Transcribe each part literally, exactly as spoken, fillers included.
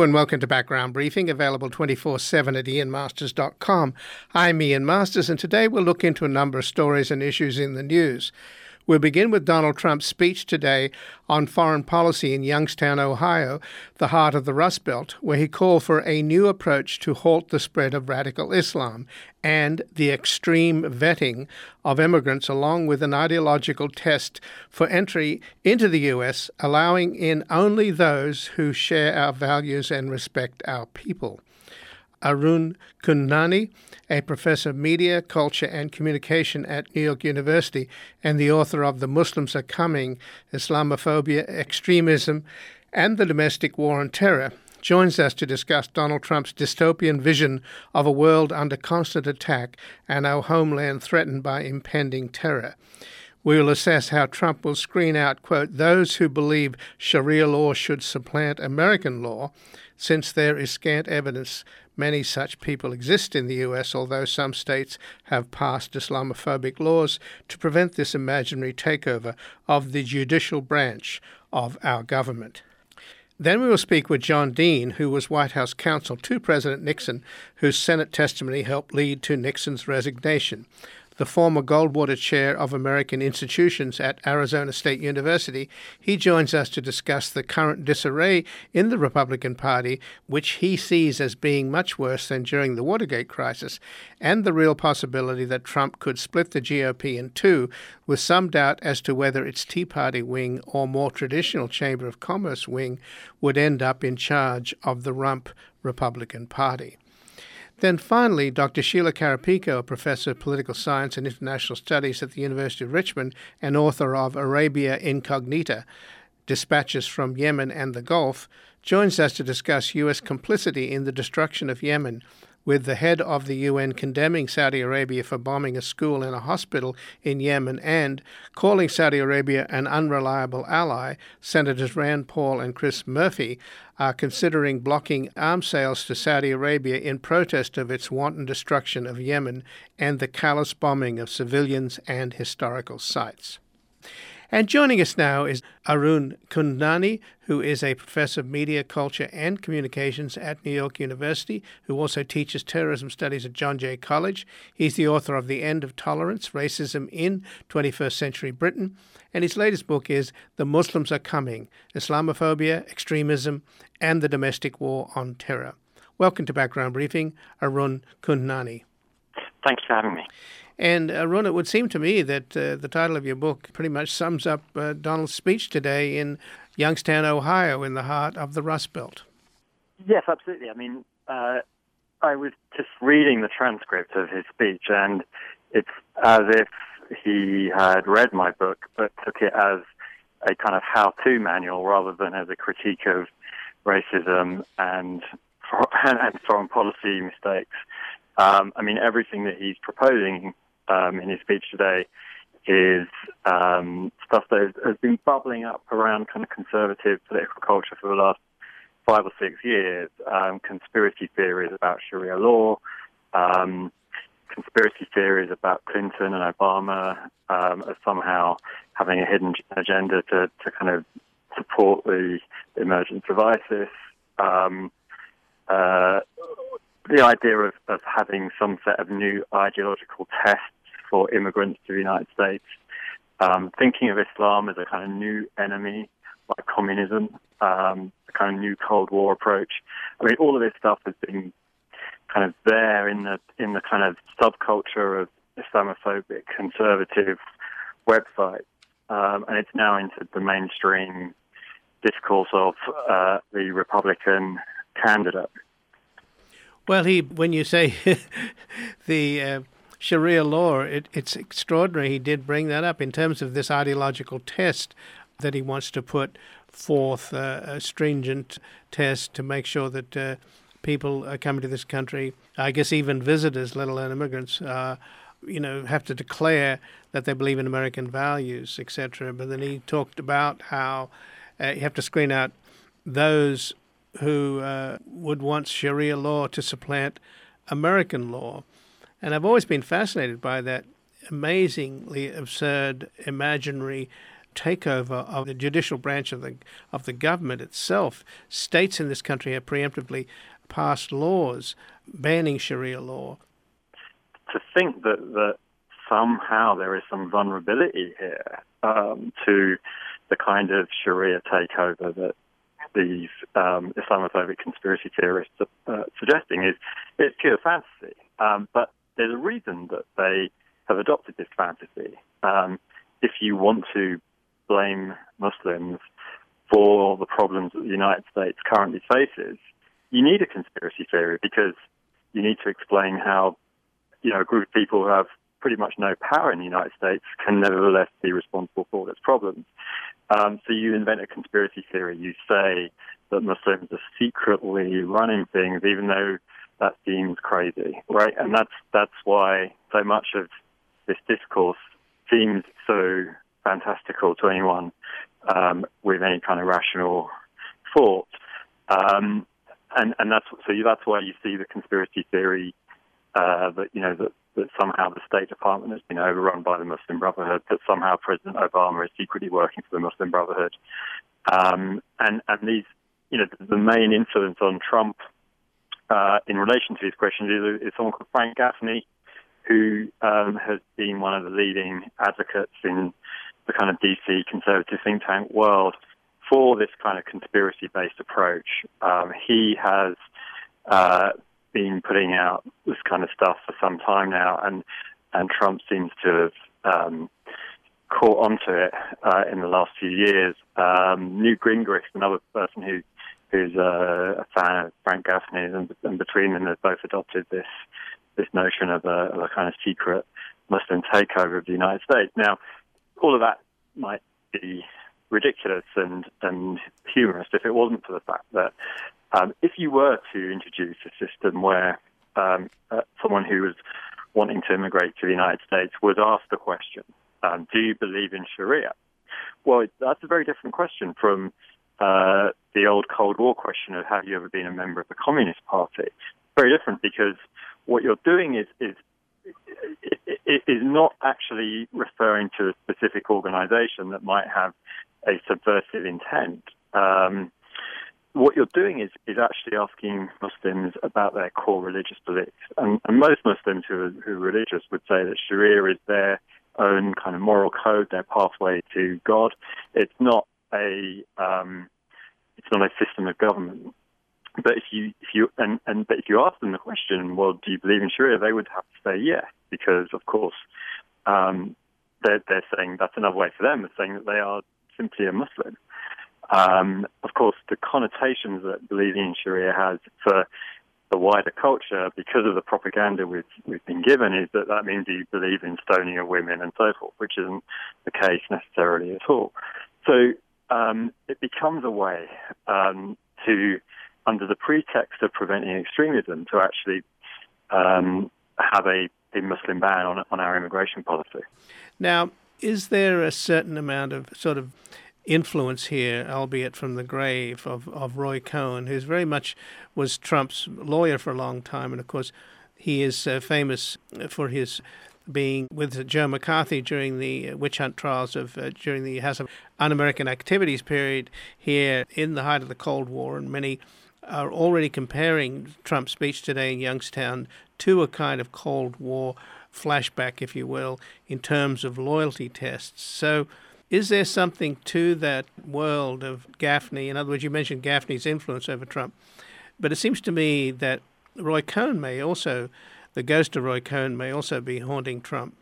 Hello and welcome to Background Briefing, available twenty-four seven at ian masters dot com. I'm Ian Masters, and today we'll look into a number of stories and issues in the news. We'll begin with Donald Trump's speech today on foreign policy in Youngstown, Ohio, the heart of the Rust Belt, where he called for a new approach to halt the spread of radical Islam and the extreme vetting of immigrants, along with an ideological test for entry into the U S, allowing in only those who share our values and respect our people. Arun Kundnani, a professor of media, culture and communication at New York University and the author of The Muslims Are Coming, Islamophobia, Extremism and the Domestic War on Terror, joins us to discuss Donald Trump's dystopian vision of a world under constant attack and our homeland threatened by impending terror. We will assess how Trump will screen out, quote, those who believe Sharia law should supplant American law, since there is scant evidence many such people exist in the U S, although some states have passed Islamophobic laws to prevent this imaginary takeover of the judicial branch of our government. Then we will speak with John Dean, who was White House counsel to President Nixon, whose Senate testimony helped lead to Nixon's resignation. The former Goldwater Chair of American Institutions at Arizona State University, he joins us to discuss the current disarray in the Republican Party, which he sees as being much worse than during the Watergate crisis, and the real possibility that Trump could split the G O P in two, with some doubt as to whether its Tea Party wing or more traditional Chamber of Commerce wing would end up in charge of the rump Republican Party. Then finally, Doctor Sheila Karapeiko, a professor of political science and international studies at the University of Richmond and author of Arabia Incognita, Dispatches from Yemen and the Gulf, joins us to discuss U S complicity in the destruction of Yemen, with the head of the U N condemning Saudi Arabia for bombing a school and a hospital in Yemen and calling Saudi Arabia an unreliable ally. Senators Rand Paul and Chris Murphy are considering blocking arms sales to Saudi Arabia in protest of its wanton destruction of Yemen and the callous bombing of civilians and historical sites. And joining us now is Arun Kundnani, who is a professor of media, culture, and communications at New York University, who also teaches terrorism studies at John Jay College. He's the author of The End of Tolerance, Racism in twenty-first Century Britain, and his latest book is The Muslims Are Coming, Islamophobia, Extremism, and the Domestic War on Terror. Welcome to Background Briefing, Arun Kundnani. Thanks for having me. And Arun, it would seem to me that uh, the title of your book pretty much sums up uh, Donald's speech today in Youngstown, Ohio, in the heart of the Rust Belt. Yes, absolutely. I mean, uh, I was just reading the transcript of his speech, and it's as if he had read my book, but took it as a kind of how-to manual rather than as a critique of racism and, and foreign policy mistakes. Um, I mean, everything that he's proposing um, in his speech today is um, stuff that has been bubbling up around kind of conservative political culture for the last five or six years. Um, conspiracy theories about Sharia law, um, conspiracy theories about Clinton and Obama um, as somehow having a hidden agenda to, to kind of support the, the emergence of ISIS. Um, uh, the idea of, of having some set of new ideological tests for immigrants to the United States, um, thinking of Islam as a kind of new enemy, like communism, um, a kind of new Cold War approach. I mean, all of this stuff has been kind of there in the in the kind of subculture of Islamophobic conservative websites, um, and it's now entered the mainstream discourse of uh, the Republican candidate. Well, he when you say the uh, Sharia law, it, it's extraordinary. He did bring that up in terms of this ideological test that he wants to put forth, uh, a stringent test to make sure that uh, people are coming to this country, I guess even visitors, let alone immigrants, uh, you know, have to declare that they believe in American values, et cetera. But then he talked about how uh, you have to screen out those who uh, would want Sharia law to supplant American law. And I've always been fascinated by that amazingly absurd, imaginary takeover of the judicial branch of the of the government itself. States in this country have preemptively passed laws banning Sharia law. To think that, that somehow there is some vulnerability here um, to the kind of Sharia takeover that these um, Islamophobic conspiracy theorists are uh, suggesting is it's pure fantasy. Um, but there's a reason that they have adopted this fantasy. Um, if you want to blame Muslims for the problems that the United States currently faces, you need a conspiracy theory because you need to explain how, you know, a group of people who have pretty much no power in the United States can nevertheless be responsible for all its problems. Um, so you invent a conspiracy theory. You say that Muslims are secretly running things, even though that seems crazy, right? And that's that's why so much of this discourse seems so fantastical to anyone um, with any kind of rational thought. Um, and and that's so that's why you see the conspiracy theory uh, that you know that. that somehow the State Department has been overrun by the Muslim Brotherhood, that somehow President Obama is secretly working for the Muslim Brotherhood. Um, and, and these, you know, the main influence on Trump uh, in relation to these questions is, is someone called Frank Gaffney, who um, has been one of the leading advocates in the kind of D C conservative think tank world for this kind of conspiracy-based approach. Um, he has uh, been putting out this kind of stuff for some time now, and and Trump seems to have um, caught onto it uh, in the last few years. Um, Newt Gingrich, another person who who's uh, a fan of Frank Gaffney, and, and between them they've both adopted this this notion of a, of a kind of secret Muslim takeover of the United States. Now, all of that might be ridiculous and, and humorous if it wasn't for the fact that Um, if you were to introduce a system where um, uh, someone who was wanting to immigrate to the United States was asked the question, um, do you believe in Sharia? Well, that's a very different question from uh, the old Cold War question of have you ever been a member of the Communist Party? Very different because what you're doing is, is, is not actually referring to a specific organization that might have a subversive intent. Um, What you're doing is, is actually asking Muslims about their core religious beliefs. And, and most Muslims who are, who are religious would say that Sharia is their own kind of moral code, their pathway to God. It's not a um, it's not a system of government. But if you if you and, and but if you ask them the question, well, do you believe in Sharia? They would have to say yes, because of course um, they're they're saying that's another way for them of saying that they are simply a Muslim. Um, of course, the connotations that believing in Sharia has for the wider culture, because of the propaganda we've, we've been given, is that that means you believe in stoning of women and so forth, which isn't the case necessarily at all. So um, it becomes a way um, to, under the pretext of preventing extremism, to actually um, have a, a Muslim ban on, on our immigration policy. Now, is there a certain amount of sort of influence here, albeit from the grave, of, of Roy Cohn, who's very much was Trump's lawyer for a long time, and of course he is uh, famous for his being with Joe McCarthy during the witch hunt trials of uh, during the House of Un-American Activities period here in the height of the Cold War, and many are already comparing Trump's speech today in Youngstown to a kind of Cold War flashback, if you will, in terms of loyalty tests. So is there something to that world of Gaffney? In other words, you mentioned Gaffney's influence over Trump, but it seems to me that Roy Cohn may also, the ghost of Roy Cohn may also be haunting Trump.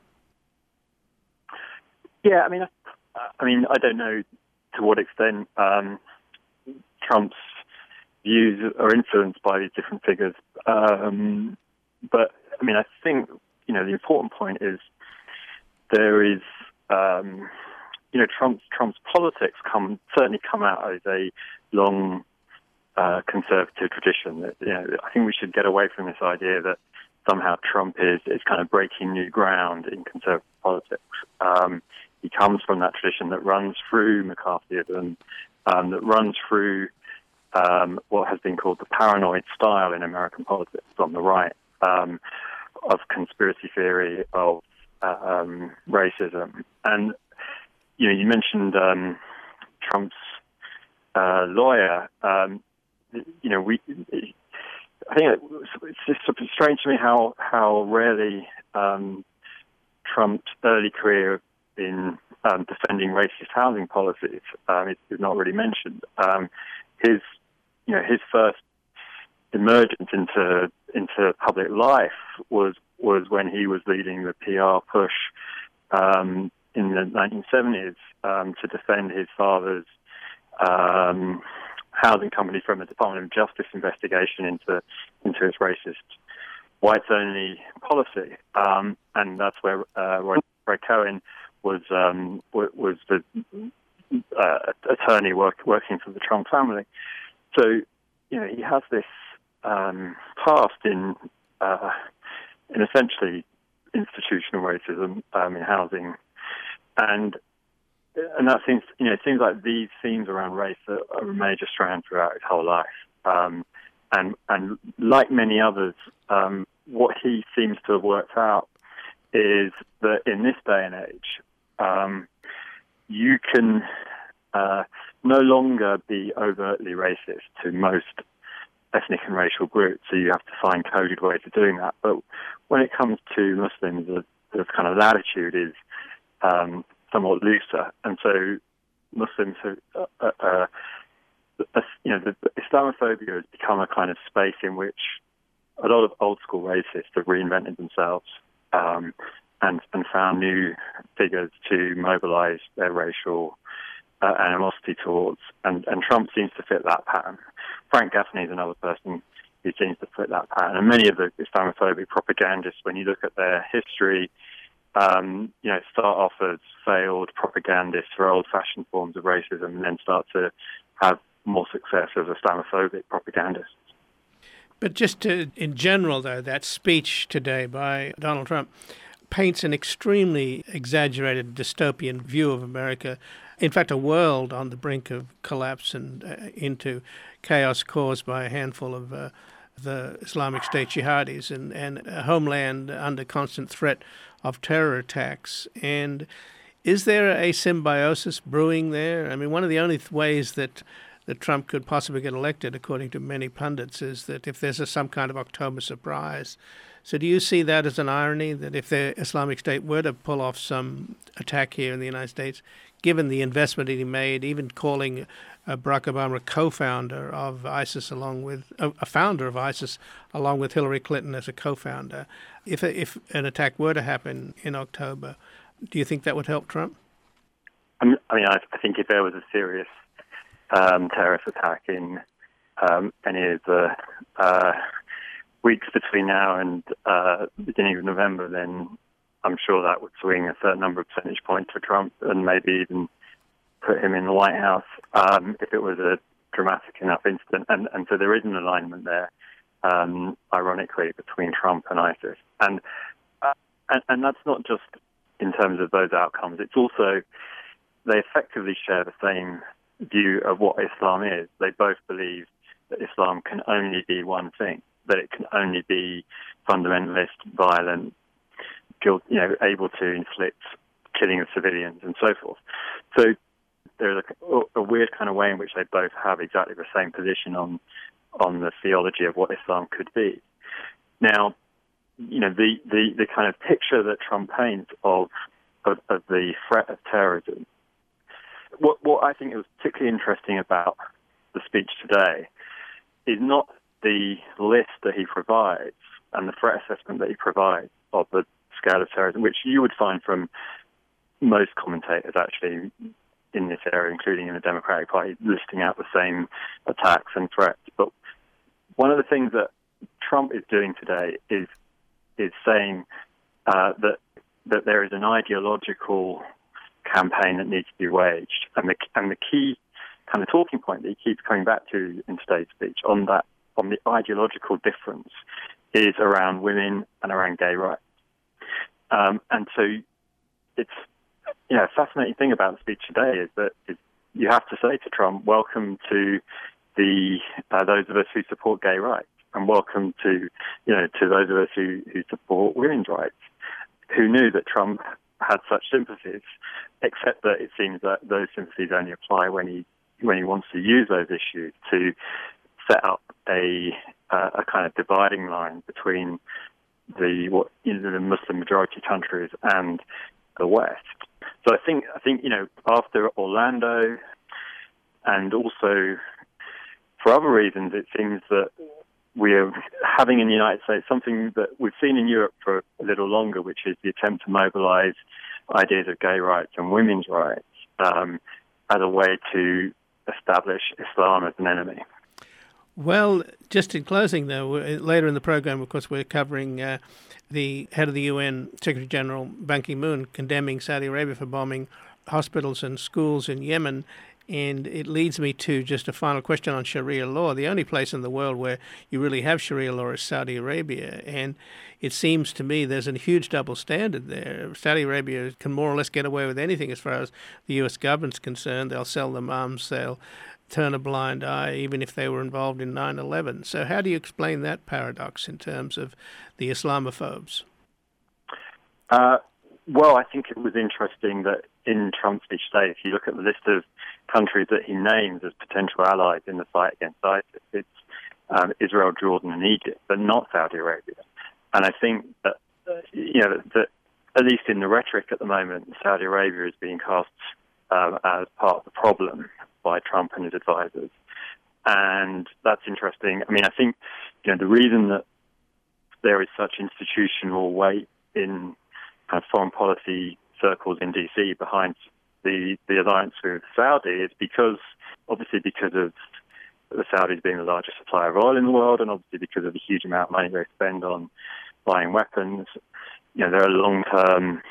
Yeah, I mean, I, I mean, I don't know to what extent um, Trump's views are influenced by these different figures, um, but I mean, I think you know the important point is there is. Um, You know, Trump's Trump's politics come certainly come out as a long uh, conservative tradition. That you know, I think we should get away from this idea that somehow Trump is is kind of breaking new ground in conservative politics. Um, he comes from that tradition that runs through McCarthyism, um, that runs through um, what has been called the paranoid style in American politics on the right, um, of conspiracy theory, of um, racism, and you know, you mentioned um, Trump's uh, lawyer. Um, you know, we. I think it's just sort of strange to me how how rarely um, Trump's early career in um, defending racist housing policies um, is, is not really mentioned. Um, his, you know, his first emergence into into public life was was when he was leading the P R push um, in the nineteen seventies um, to defend his father's um, housing company from the Department of Justice investigation into into its racist whites-only policy, um, and that's where uh, Roy, Roy Cohen was um, was the uh, attorney work, working for the Trump family. So, you know, he has this um, past in uh, in essentially institutional racism um, in housing, and and that seems, you know, it seems like these themes around race are, are a major strand throughout his whole life. Um, and and like many others, um, what he seems to have worked out is that in this day and age, um, you can uh, no longer be overtly racist to most ethnic and racial groups, so you have to find coded ways of doing that. But when it comes to Muslims, the, the kind of latitude is um, somewhat looser, and so Muslims who, uh, uh, uh, you know, the, the Islamophobia has become a kind of space in which a lot of old school racists have reinvented themselves um, and and found new figures to mobilize their racial uh, animosity towards, and, and Trump seems to fit that pattern. Frank Gaffney is another person who seems to fit that pattern, and many of the Islamophobic propagandists, when you look at their history, Um, you know, start off as failed propagandists for old-fashioned forms of racism and then start to have more success as Islamophobic propagandists. But just to, in general, though, that speech today by Donald Trump paints an extremely exaggerated dystopian view of America. In fact, a world on the brink of collapse and uh, into chaos caused by a handful of uh, the Islamic State jihadis, and, and a homeland under constant threat of terror attacks. And is there a symbiosis brewing there? I mean, one of the only th- ways that, that Trump could possibly get elected, according to many pundits, is that if there's a, some kind of October surprise. So do you see that as an irony, that if the Islamic State were to pull off some attack here in the United States, given the investment that he made, even calling uh, Barack Obama a co-founder of ISIS, along with uh, a founder of ISIS, along with Hillary Clinton as a co-founder, if if an attack were to happen in October, do you think that would help Trump? I mean, I, I think if there was a serious um, terrorist attack in um, any of the uh, weeks between now and uh, the beginning of November, then I'm sure that would swing a certain number of percentage points for Trump and maybe even put him in the White House um, if it was a dramatic enough incident. And, and so there is an alignment there, um, ironically, between Trump and ISIS. And, uh, and and that's not just in terms of those outcomes. It's also, they effectively share the same view of what Islam is. They both believe that Islam can only be one thing, that it can only be fundamentalist, violent, guilt, you know, able to inflict killing of civilians and so forth. So there's a, a weird kind of way in which they both have exactly the same position on on the theology of what Islam could be. Now, you know, the, the, the kind of picture that Trump paints of, of of the threat of terrorism, what what I think is particularly interesting about the speech today is not the list that he provides and the threat assessment that he provides of the scale of terrorism, which you would find from most commentators actually in this area, including in the Democratic Party, listing out the same attacks and threats. But one of the things that Trump is doing today is is saying uh, that that there is an ideological campaign that needs to be waged, and the and the key kind of talking point that he keeps coming back to in today's speech on that on the ideological difference is around women and around gay rights. Um, and so it's, you know, a fascinating thing about the speech today is that is you have to say to Trump, welcome to the uh, those of us who support gay rights, and welcome to, you know, to those of us who, who support women's rights. Who knew that Trump had such sympathies, except that it seems that those sympathies only apply when he when he wants to use those issues to set up a uh, a kind of dividing line between the what you know, the Muslim majority countries and the West. So I think I think you know after Orlando, and also for other reasons, it seems that we are having in the United States something that we've seen in Europe for a little longer, which is the attempt to mobilize ideas of gay rights and women's rights um, as a way to establish Islam as an enemy. Well, just in closing, though, later in the program, of course, we're covering uh, the head of the U N, Secretary General Ban Ki-moon, condemning Saudi Arabia for bombing hospitals and schools in Yemen. And it leads me to just a final question on Sharia law. The only place in the world where you really have Sharia law is Saudi Arabia. And it seems to me there's a huge double standard there. Saudi Arabia can more or less get away with anything as far as the U S government's concerned. They'll sell them arms, they'll turn a blind eye, even if they were involved in nine eleven. So how do you explain that paradox in terms of the Islamophobes? Uh, well, I think it was interesting that in Trump's speech today, if you look at the list of countries that he names as potential allies in the fight against ISIS, it's um, Israel, Jordan, and Egypt, but not Saudi Arabia. And I think that, uh, you know, that at least in the rhetoric at the moment, Saudi Arabia is being cast um, as part of the problem by Trump and his advisors. And that's interesting. I mean, I think, you know, the reason that there is such institutional weight in kind of foreign policy circles in D C behind the, the alliance with Saudi is because, obviously because of the Saudis being the largest supplier of oil in the world, and obviously because of the huge amount of money they spend on buying weapons. You know, they're a long-term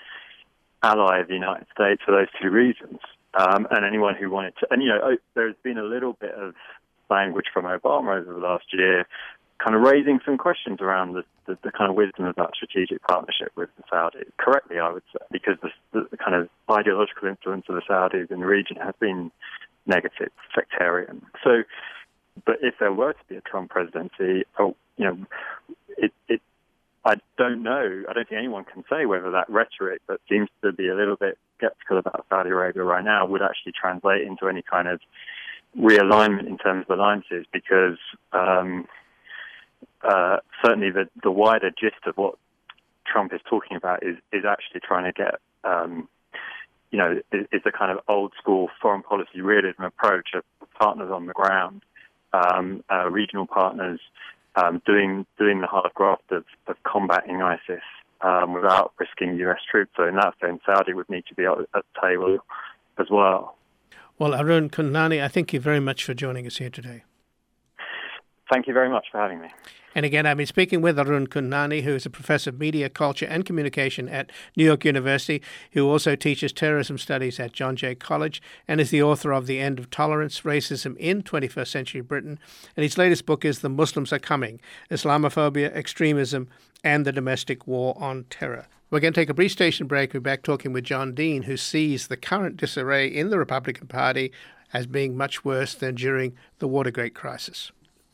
ally of the United States for those two reasons. Um, and anyone who wanted to, and you know, there's been a little bit of language from Obama over the last year, kind of raising some questions around the, the, the kind of wisdom of that strategic partnership with the Saudis. Correctly, I would say, because the, the, the kind of ideological influence of the Saudis in the region has been negative, sectarian. So, but if there were to be a Trump presidency, oh, you know, it, it, I don't know. I don't think anyone can say whether that rhetoric that seems to be a little bit skeptical about Saudi Arabia right now would actually translate into any kind of realignment in terms of alliances, because um, uh, certainly the, the wider gist of what Trump is talking about is, is actually trying to get, um, you know, is, is the kind of old school foreign policy realism approach of partners on the ground, um, uh, regional partners, um, doing doing the hard graft of, of combating ISIS um, without risking U S troops. So in that sense, Saudi would need to be at the table as well. Well, Arun Kundnani, I thank you very much for joining us here today. Thank you very much for having me. And again, I've been speaking with Arun Kundnani, who is a professor of media, culture and communication at New York University, who also teaches terrorism studies at John Jay College and is the author of The End of Tolerance, Racism in twenty-first Century Britain. And his latest book is The Muslims Are Coming, Islamophobia, Extremism and the Domestic War on Terror. We're going to take a brief station break. We're back talking with John Dean, who sees the current disarray in the Republican Party as being much worse than during the Watergate crisis.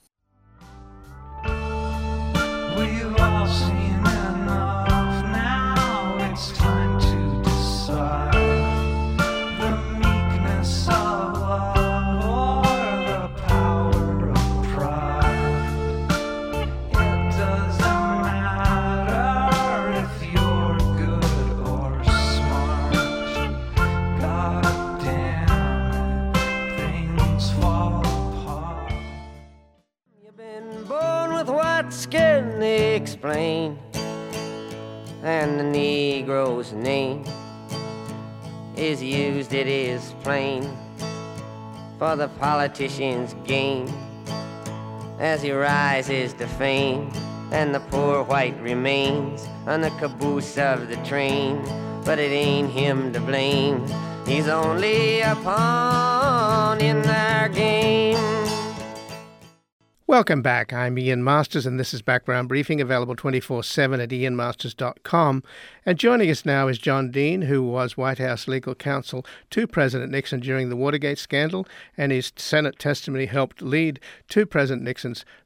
We've all seen enough now, it's time to decide the meekness of love or the power of pride. It doesn't matter if you're good or smart. God damn it, things fall apart. You've been born with white skin, they explain, and the Negro's name is used, it is plain, for the politician's gain, as he rises to fame, and the poor white remains on the caboose of the train. But it ain't him to blame, he's only a pawn in their game. Welcome back. I'm Ian Masters, and this is Background Briefing, available twenty-four seven at ian masters dot com. And joining us now is John Dean, who was White House legal counsel to President Nixon during the Watergate scandal, and his Senate testimony helped lead to President Nixon's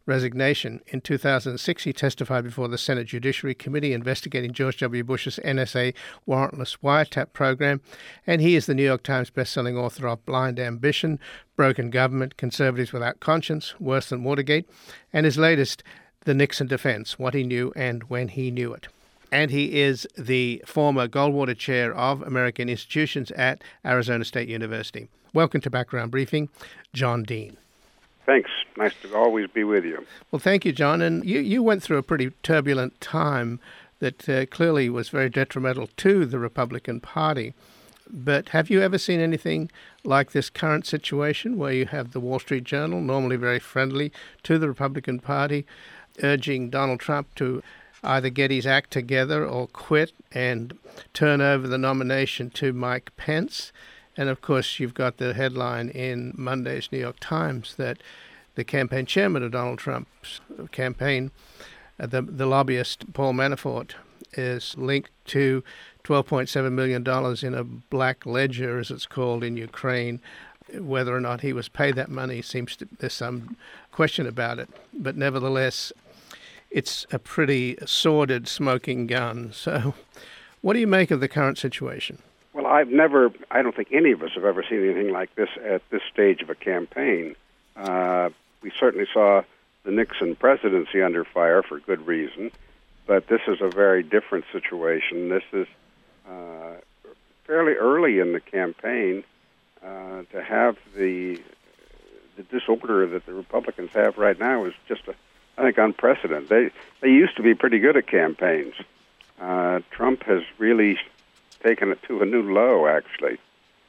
resignation. In two thousand six, he testified before the Senate Judiciary Committee investigating George W. Bush's N S A warrantless wiretap program, and he is the New York Times bestselling author of Blind Ambition, Broken Government, Conservatives Without Conscience, Worse Than Watergate, and his latest, The Nixon Defense, What He Knew and When He Knew It. And he is the former Goldwater Chair of American Institutions at Arizona State University. Welcome to Background Briefing, John Dean. Thanks. Nice to always be with you. Well, thank you, John. And you, you went through a pretty turbulent time that uh, clearly was very detrimental to the Republican Party. But have you ever seen anything like this current situation where you have the Wall Street Journal, normally very friendly to the Republican Party, urging Donald Trump to either get his act together or quit and turn over the nomination to Mike Pence? And of course, you've got the headline in Monday's New York Times that the campaign chairman of Donald Trump's campaign, uh, the, the lobbyist Paul Manafort, is linked to twelve point seven million dollars in a black ledger, as it's called, in Ukraine. Whether or not he was paid that money seems to, there's some question about it. But nevertheless, it's a pretty sordid smoking gun. So what do you make of the current situation? Well, I've never, I don't think any of us have ever seen anything like this at this stage of a campaign. Uh, we certainly saw the Nixon presidency under fire for good reason, but this is a very different situation. This is uh, fairly early in the campaign uh, to have the the disorder that the Republicans have right now is just, a, I think, unprecedented. They they used to be pretty good at campaigns. Uh, Trump has really taken it to a new low, actually.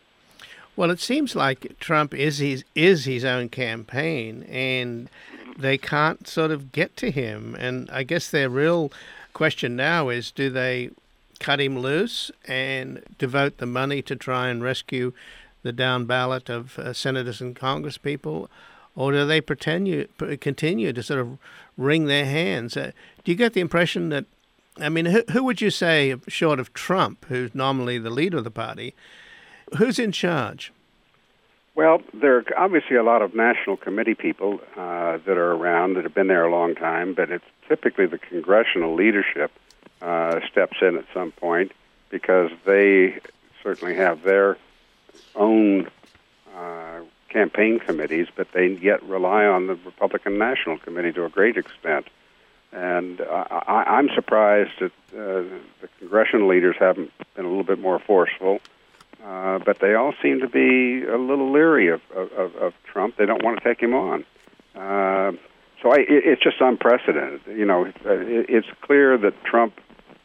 Well, it seems like Trump is his, is his own campaign, and they can't sort of get to him. And I guess their real question now is, do they cut him loose and devote the money to try and rescue the down ballot of uh, senators and congresspeople, or do they pretend you, continue to sort of wring their hands? Uh, do you get the impression that, I mean, who, who would you say, short of Trump, who's nominally the leader of the party, who's in charge? Well, there are obviously a lot of national committee people uh, that are around that have been there a long time, but it's typically the congressional leadership uh, steps in at some point because they certainly have their own uh, campaign committees, but they yet rely on the Republican National Committee to a great extent. And uh, I, I'm surprised that uh, the congressional leaders haven't been a little bit more forceful, uh, but they all seem to be a little leery of, of, of Trump. They don't want to take him on. Uh, so I, it, it's just unprecedented. You know, it, it's clear that Trump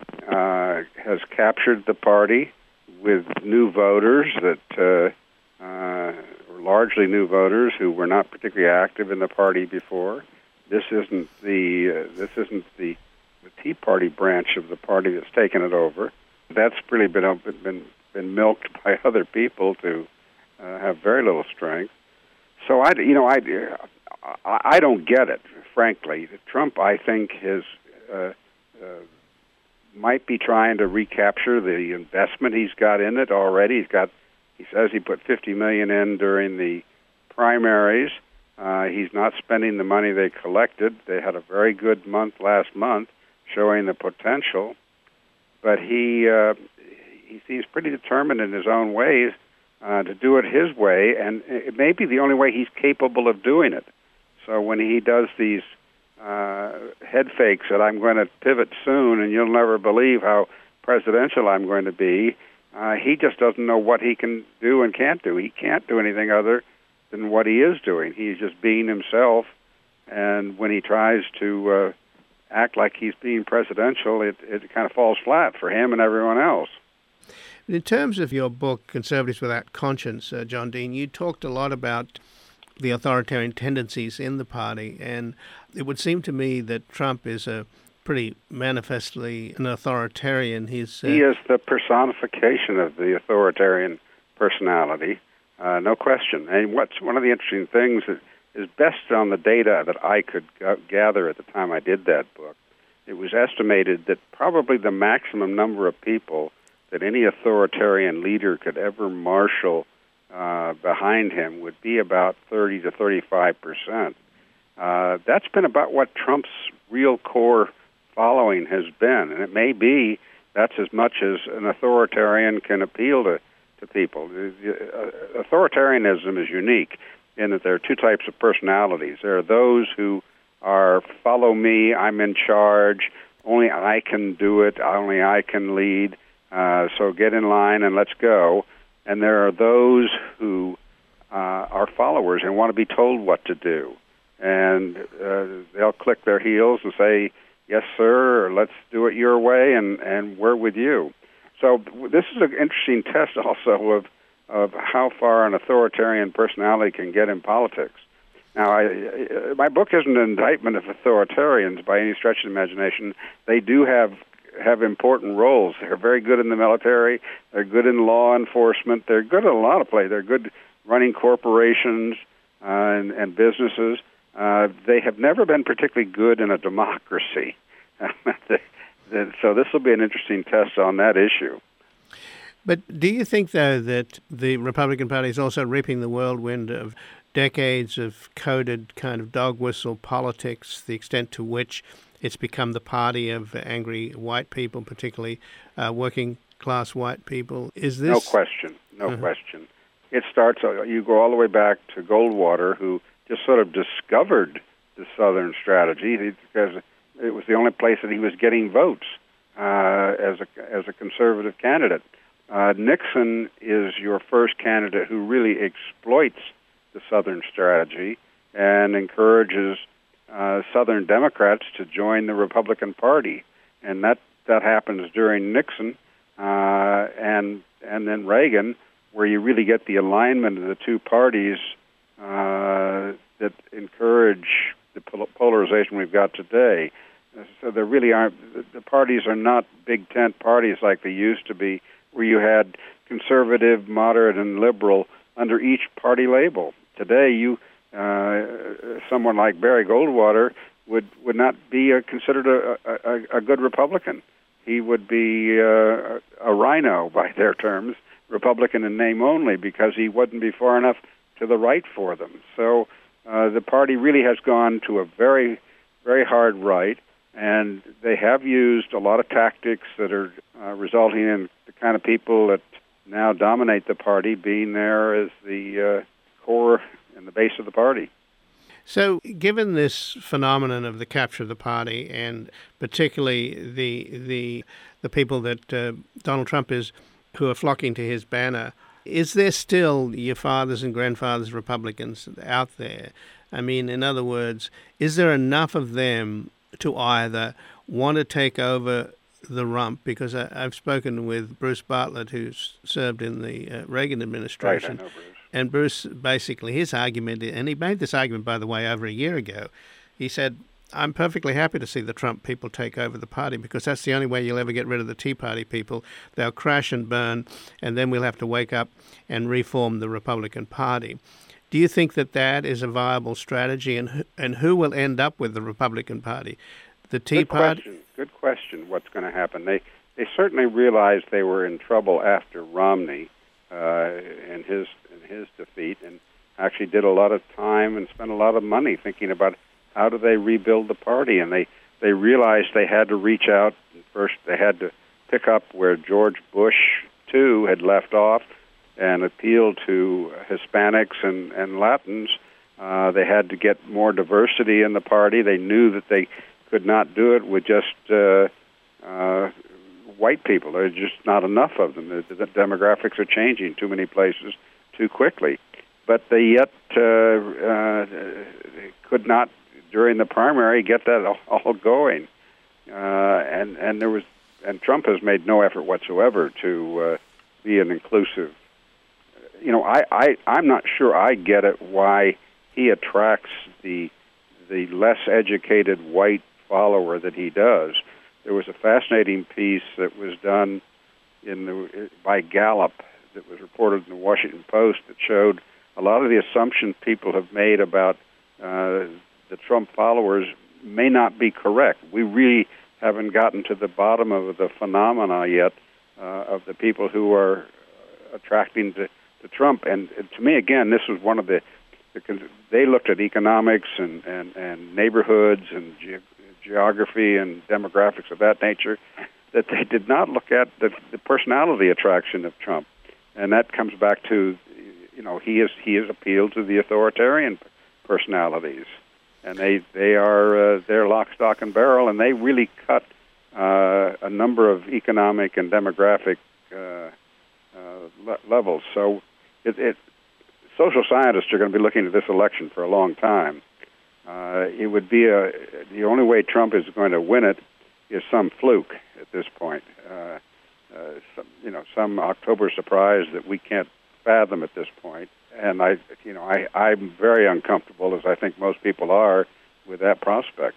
uh, has captured the party with new voters that uh, uh, were largely new voters who were not particularly active in the party before. This isn't the uh, this isn't the, the Tea Party branch of the party that's taken it over. That's really been been been milked by other people to uh, have very little strength. So I you know I I don't get it, frankly. Trump, I think, has uh, uh, might be trying to recapture the investment he's got in it already. He's got he says he put fifty million dollars in during the primaries. Uh, he's not spending the money they collected. They had a very good month last month, showing the potential. But he uh, he seems pretty determined in his own ways uh, to do it his way, and it may be the only way he's capable of doing it. So when he does these uh, head fakes that I'm going to pivot soon, and you'll never believe how presidential I'm going to be, uh, he just doesn't know what he can do and can't do. He can't do anything other than what he is doing. He's just being himself, and when he tries to uh, act like he's being presidential, it, it kind of falls flat for him and everyone else. In terms of your book, Conservatives Without Conscience, uh, John Dean, you talked a lot about the authoritarian tendencies in the party, and it would seem to me that Trump is a pretty manifestly an authoritarian. He's uh, he is the personification of the authoritarian personality. Uh, no question. And what's one of the interesting things that is best on the data that I could g- gather at the time I did that book, it was estimated that probably the maximum number of people that any authoritarian leader could ever marshal uh, behind him would be about thirty to thirty-five percent. Uh, that's been about what Trump's real core following has been, and it may be that's as much as an authoritarian can appeal to, to people. Uh, authoritarianism is unique in that there are two types of personalities. There are those who are follow me, I'm in charge, only I can do it, only I can lead, uh, so get in line and let's go. And there are those who uh, are followers and want to be told what to do. And uh, they'll click their heels and say, yes, sir, or let's do it your way, and, and we're with you. So this is an interesting test also of, of how far an authoritarian personality can get in politics. Now, I, I, my book isn't an indictment of authoritarians by any stretch of the imagination. They do have have important roles. They're very good in the military. They're good in law enforcement. They're good in a lot of places. They're good running corporations uh, and, and businesses. Uh, they have never been particularly good in a democracy. So this will be an interesting test on that issue. But do you think, though, that the Republican Party is also reaping the whirlwind of decades of coded kind of dog whistle politics, the extent to which it's become the party of angry white people, particularly uh, working class white people? Is this... No question, no uh-huh. question. It starts, you go all the way back to Goldwater, who just sort of discovered the Southern strategy because it was the only place that he was getting votes uh, as a as a conservative candidate. Uh, Nixon is your first candidate who really exploits the Southern strategy and encourages uh, Southern Democrats to join the Republican Party, and that that happens during Nixon uh, and and then Reagan, where you really get the alignment of the two parties uh, that encourage the polarization we've got today. So there really aren't, the parties are not big tent parties like they used to be, where you had conservative, moderate, and liberal under each party label. Today, you uh, someone like Barry Goldwater would, would not be a, considered a, a, a good Republican. He would be uh, a rhino by their terms, Republican in name only, because he wouldn't be far enough to the right for them. So uh, the party really has gone to a very, very hard right, and they have used a lot of tactics that are uh, resulting in the kind of people that now dominate the party being there as the uh, core and the base of the party. So given this phenomenon of the capture of the party, and particularly the the the people that uh, Donald Trump is, who are flocking to his banner, is there still your fathers and grandfathers Republicans out there? I mean, in other words, is there enough of them to either want to take over the rump? Because I, I've spoken with Bruce Bartlett, who's served in the uh, Reagan administration. Right, I know Bruce. And Bruce, basically, his argument, and he made this argument, by the way, over a year ago. He said, I'm perfectly happy to see the Trump people take over the party because that's the only way you'll ever get rid of the Tea Party people. They'll crash and burn, and then we'll have to wake up and reform the Republican Party. Do you think that that is a viable strategy, and and who will end up with the Republican Party? The Tea Good Party? Question. Good question. What's going to happen? They they certainly realized they were in trouble after Romney uh, and his and his defeat, and actually did a lot of time and spent a lot of money thinking about how do they rebuild the party. And they they realized they had to reach out. First, they had to pick up where George Bush the Second had left off and appeal to Hispanics and, and Latins. Uh, they had to get more diversity in the party. They knew that they could not do it with just uh, uh, white people. There's just not enough of them. The, the demographics are changing too many places too quickly. But they yet uh, uh, could not, during the primary, get that all, all going. Uh, and, and there was, and Trump has made no effort whatsoever to uh, be an inclusive. You know, I, I, I'm not sure I get it why he attracts the the less educated white follower that he does. There was a fascinating piece that was done in the by Gallup that was reported in the Washington Post that showed a lot of the assumptions people have made about uh, the Trump followers may not be correct. We really haven't gotten to the bottom of the phenomena yet uh, of the people who are attracting to, to Trump. And to me, again, this was one of the because they looked at economics and, and, and neighborhoods and ge- geography and demographics of that nature, that they did not look at the, the personality attraction of Trump. And that comes back to, you know, he is he has appealed to the authoritarian personalities, and they they are uh, they're lock, stock, and barrel, and they really cut uh, a number of economic and demographic uh, uh, le- levels. So, it, it social scientists are going to be looking at this election for a long time. Uh, it would be a the only way Trump is going to win it is some fluke at this point. Uh, uh, some, you know, some October surprise that we can't fathom at this point. And I, you know, I, I'm very uncomfortable, as I think most people are, with that prospect.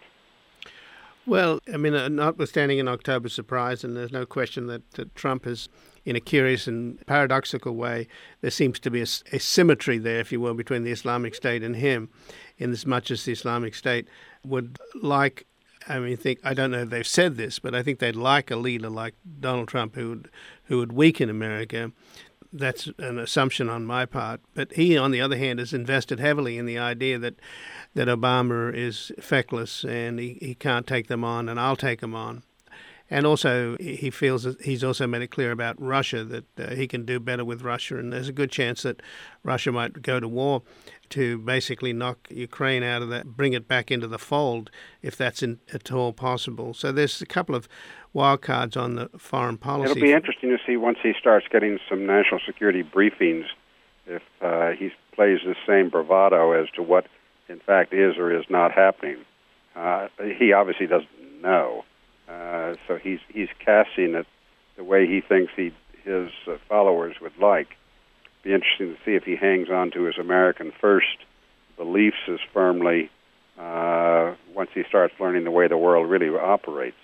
Well, I mean, uh, notwithstanding an October surprise, and there's no question that, that Trump is, in a curious and paradoxical way, there seems to be a, a symmetry there, if you will, between the Islamic State and him, in as much as the Islamic State would like, I mean, think I don't know if they've said this, but I think they'd like a leader like Donald Trump who would, who would weaken America. That's an assumption on my part. But he, on the other hand, has invested heavily in the idea that that Obama is feckless and he, he can't take them on, and I'll take them on. And also, he feels that he's also made it clear about Russia that uh, he can do better with Russia, and there's a good chance that Russia might go to war to basically knock Ukraine out of that, bring it back into the fold, if that's in, at all possible. So there's a couple of wild cards on the foreign policy. It'll be interesting to see once he starts getting some national security briefings if uh, he plays the same bravado as to what, in fact, is or is not happening. Uh, he obviously doesn't know. Uh, so he's he's casting it the way he thinks he his uh, followers would like. Be interesting to see if he hangs on to his American first beliefs as firmly uh, once he starts learning the way the world really operates.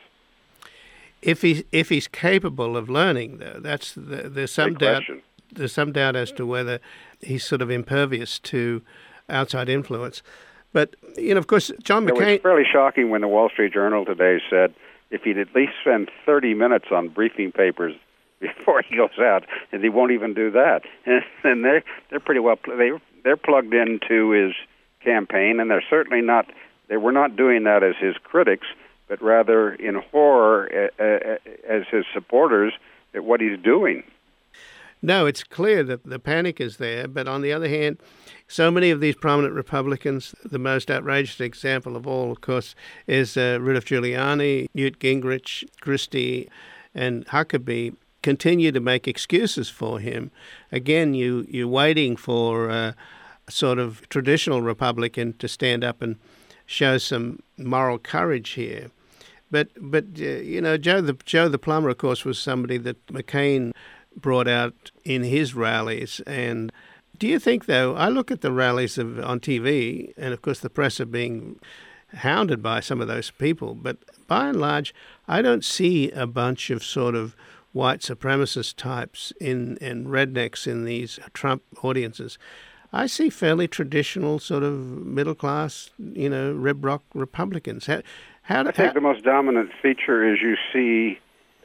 If he if he's capable of learning, though, that's the, there's some Big doubt. question. There's some doubt as to whether he's sort of impervious to outside influence. But you know, of course, John It McCain. was fairly shocking when the Wall Street Journal today said if he'd at least spend thirty minutes on briefing papers before he goes out, and he won't even do that. And they're they're pretty well they they're plugged into his campaign, and they're certainly not. They were not doing that as his critics, but rather in horror uh, as his supporters at what he's doing. No, it's clear that the panic is there, but on the other hand, so many of these prominent Republicans, the most outrageous example of all, of course, is uh, Rudolph Giuliani, Newt Gingrich, Christie, and Huckabee, continue to make excuses for him. Again, you, you're waiting for uh, a sort of traditional Republican to stand up and show some moral courage here. But, but uh, you know, Joe the, Joe the Plumber, of course, was somebody that McCain brought out in his rallies. And do you think, though, I look at the rallies of, on T V, and of course the press are being hounded by some of those people, but by and large, I don't see a bunch of sort of white supremacist types in and rednecks in these Trump audiences. I see fairly traditional sort of middle-class, you know, rib rock Republicans. How, how, I think how, the most dominant feature is you see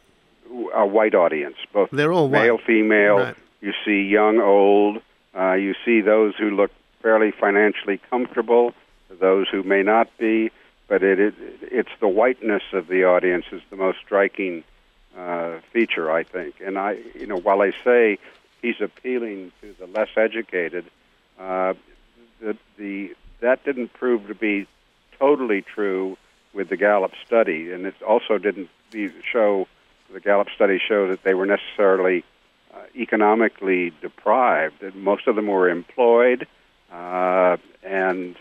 a white audience, both they're all white. male, female. Right. You see young, old. Uh, you see those who look fairly financially comfortable, those who may not be. But it, it it's the whiteness of the audience is the most striking uh, feature, I think. And I, you know, while I say he's appealing to the less educated, uh, the, the that didn't prove to be totally true with the Gallup study, and it also didn't be, show. The Gallup study showed that they were necessarily uh, economically deprived. That most of them were employed, uh, and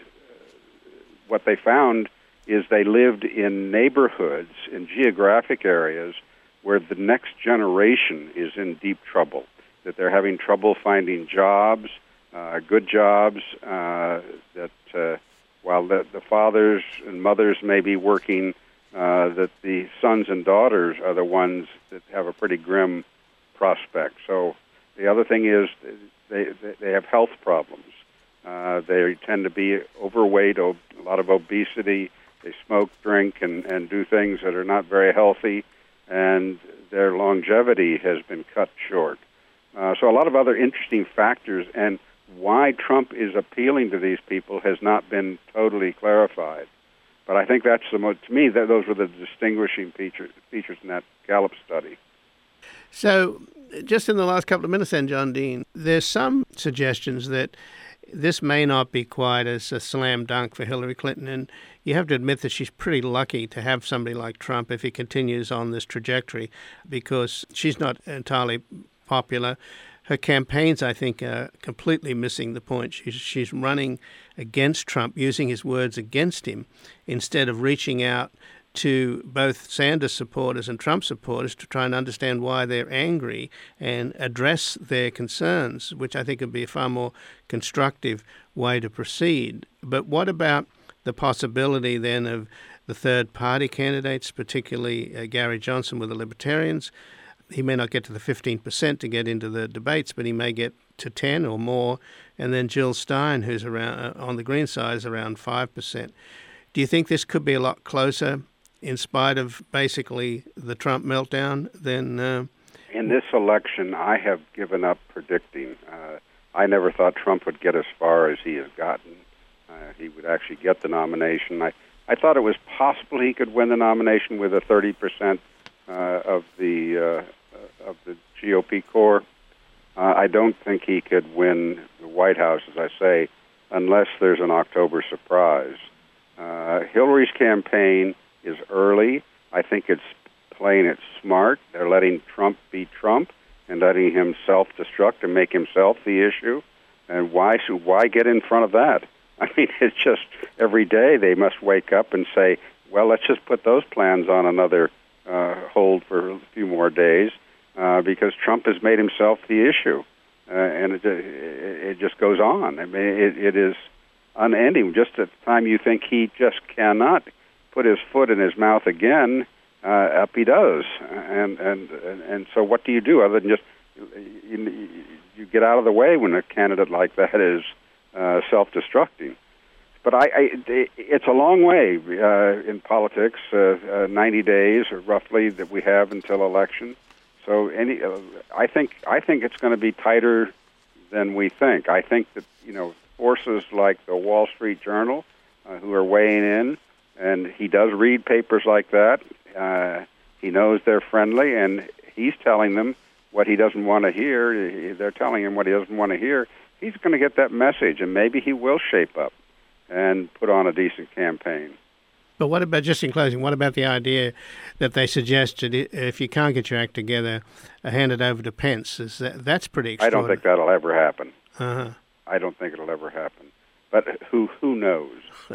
what they found is they lived in neighborhoods, in geographic areas, where the next generation is in deep trouble, that they're having trouble finding jobs, uh, good jobs, uh, that uh, while the, the fathers and mothers may be working, Uh, that the sons and daughters are the ones that have a pretty grim prospect. So the other thing is they they have health problems. Uh, they tend to be overweight, a lot of obesity. They smoke, drink, and, and do things that are not very healthy, and their longevity has been cut short. Uh, so a lot of other interesting factors, and why Trump is appealing to these people has not been totally clarified. But I think that's the most, to me, that those were the distinguishing features, features in that Gallup study. So, just in the last couple of minutes then, John Dean, there's some suggestions that this may not be quite as a slam dunk for Hillary Clinton, and you have to admit that she's pretty lucky to have somebody like Trump if he continues on this trajectory, because she's not entirely popular. Her campaigns, I think, are completely missing the point. She's, she's running against Trump, using his words against him, instead of reaching out to both Sanders supporters and Trump supporters to try and understand why they're angry and address their concerns, which I think would be a far more constructive way to proceed. But what about the possibility then of the third party candidates, particularly uh, Gary Johnson with the Libertarians? He may not get to the fifteen percent to get into the debates, but he may get to ten or more. And then Jill Stein, who's around uh, on the Green side, is around five percent. Do you think this could be a lot closer, in spite of basically the Trump meltdown, than... Uh... In this election, I have given up predicting. Uh, I never thought Trump would get as far as he has gotten. Uh, he would actually get the nomination. I, I thought it was possible he could win the nomination with a thirty percent uh, of the uh, of the G O P core. Uh, I don't think he could win the White House, as I say, unless there's an October surprise. Uh, Hillary's campaign is early. I think it's playing it smart. They're letting Trump be Trump and letting him self-destruct and make himself the issue. And why should why get in front of that? I mean, it's just every day they must wake up and say, well, let's just put those plans on another uh, hold for a few more days uh, because Trump has made himself the issue. Uh, and it, it just goes on. I mean, it, it is unending. Just at the time you think he just cannot put his foot in his mouth again, uh, up he does. And, and and and so what do you do other than just you, you get out of the way when a candidate like that is uh, self-destructing? But I, I, it's a long way uh, in politics, uh, uh, ninety days or roughly that we have until election. So any, uh, I think I think it's going to be tighter than we think. I think that you know forces like the Wall Street Journal, uh, who are weighing in. And he does read papers like that. Uh, he knows they're friendly, and he's telling them what he doesn't want to hear. They're telling him what he doesn't want to hear. He's going to get that message, and maybe he will shape up and put on a decent campaign. But what about, just in closing, what about the idea that they suggested if you can't get your act together, uh, hand it over to Pence? Is that, that's pretty extraordinary. I don't think that'll ever happen. Uh-huh. I don't think it'll ever happen. But who who knows?